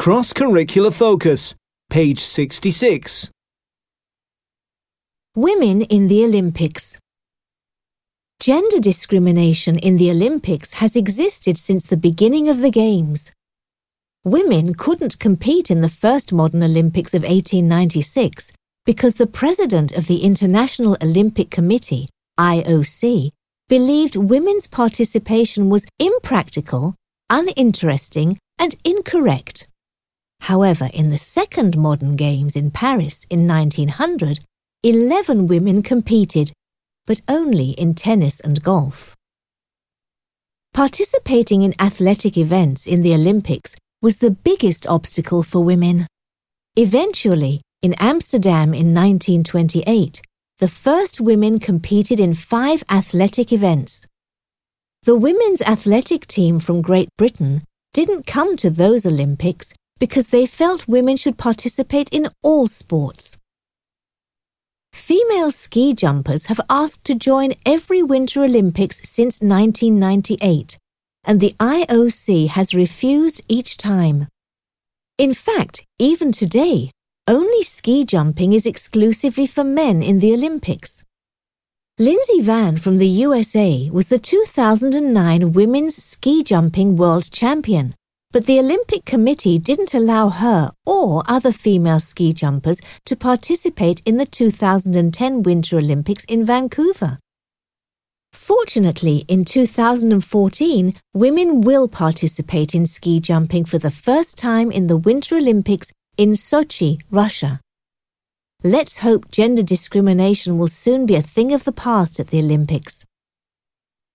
Cross-curricular focus, page 66. Women in the Olympics. Gender discrimination in the Olympics has existed since the beginning of the Games. Women couldn't compete in the first modern Olympics of 1896 because the president of the International Olympic Committee, IOC, believed women's participation was impractical, uninteresting, and incorrect. However, in the second modern Games in Paris in 1900, 11 women competed, but only in tennis and golf. Participating in athletic events in the Olympics was the biggest obstacle for women. Eventually, in Amsterdam in 1928, the first women competed in 5 athletic events. The women's athletic team from Great Britain didn't come to those Olympics because they felt women should participate in all sports. Female ski jumpers have asked to join every Winter Olympics since 1998, and the IOC has refused each time. In fact, even today, only ski jumping is exclusively for men in the Olympics. Lindsey Vann from the USA was the 2009 Women's Ski Jumping World Champion, but the Olympic Committee didn't allow her or other female ski jumpers to participate in the 2010 Winter Olympics in Vancouver. Fortunately, in 2014, women will participate in ski jumping for the first time in the Winter Olympics in Sochi, Russia. Let's hope gender discrimination will soon be a thing of the past at the Olympics.